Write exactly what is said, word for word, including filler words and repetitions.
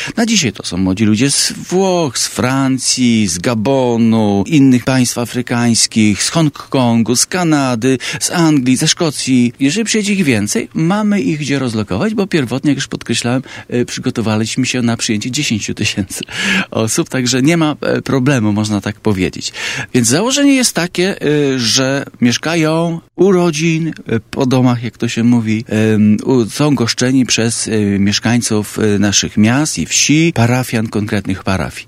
Na dzisiaj to są młodzi ludzie z Włoch, z Francji, z Gabonu, innych państw afrykańskich, z Hongkongu, z Kanady, z Anglii, ze Szkocji. Jeżeli przyjedzie ich więcej, mamy ich gdzie rozlokować, bo pierwotnie, jak już podkreślałem, przygotowaliśmy się na przyjęcie dziesięć tysięcy osób, także nie ma problemu, można tak powiedzieć. Więc założenie jest takie, że mieszkają u rodzin, po domach, jak to się mówi, są goszczeni przez mieszkańców naszych miast i wsi, parafian konkretnych parafii.